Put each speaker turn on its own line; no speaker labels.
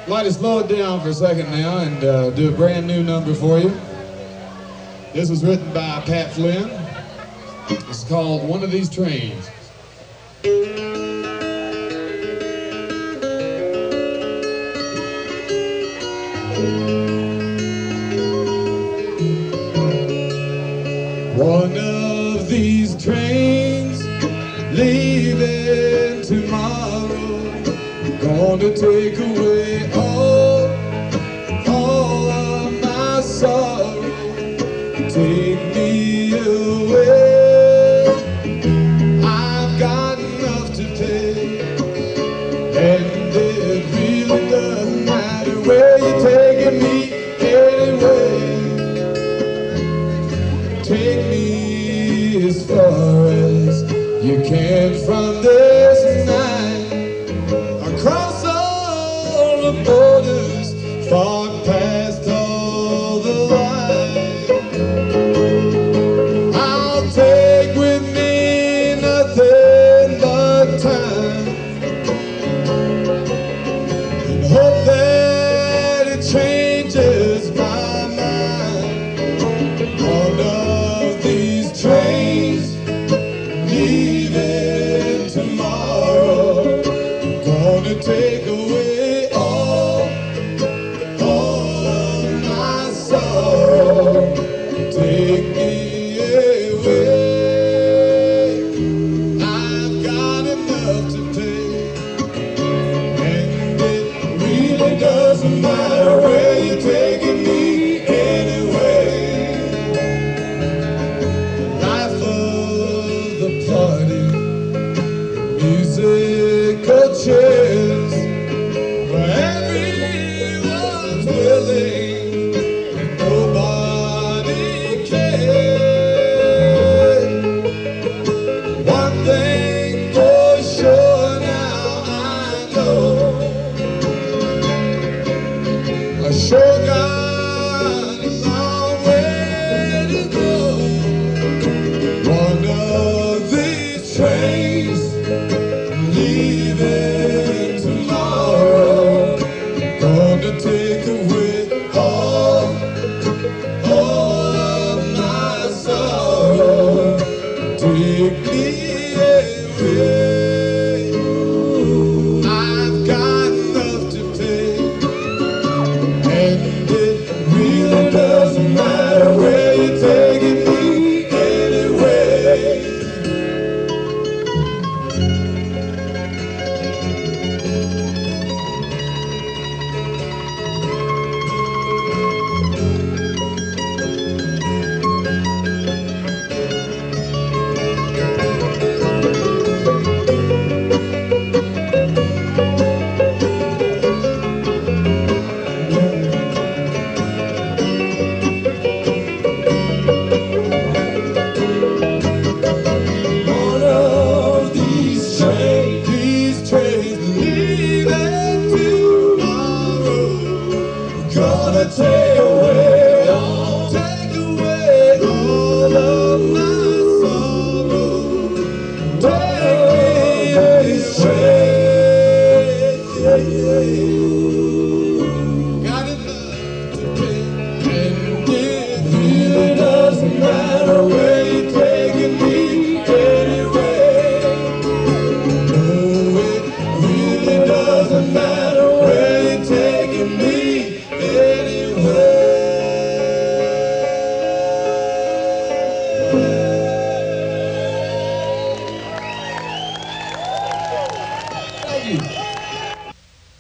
like to slow it down for a second now and do a brand new number for you. This was written by Pat Flynn. It's called One of These Trains. One of these trains leaving tomorrow, gonna take away all of my sorrow. Take me away. I've got enough to pay, and it really doesn't matter where you're taking me anyway. Take me as far as you can from this night, across all the borders, far past all the lines. I'll take with me nothing but time, and hope that it changes my mind. One of these trains leaving tomorrow, gonna take away all of my sorrow. Take me away. I've got enough to pay, and it really doesn't matter where you're taking me anyway. Life of the party, musical chairs, where everyone's willing and nobody cares. One thing for sure now I know, I sure got a long way to go. One of these trains leaving tomorrow, gonna take away all of my sorrow. Take me away. I've got enough to pay, and it really doesn't matter where you're taking me anyway. One of these trains leaving tomorrow, gonna take away all of my sorrow. Take me this train. Got enough to pay, and it really doesn't matter where you're taking me anyway. No, it really doesn't matter where you're taking me anyway. Thank you.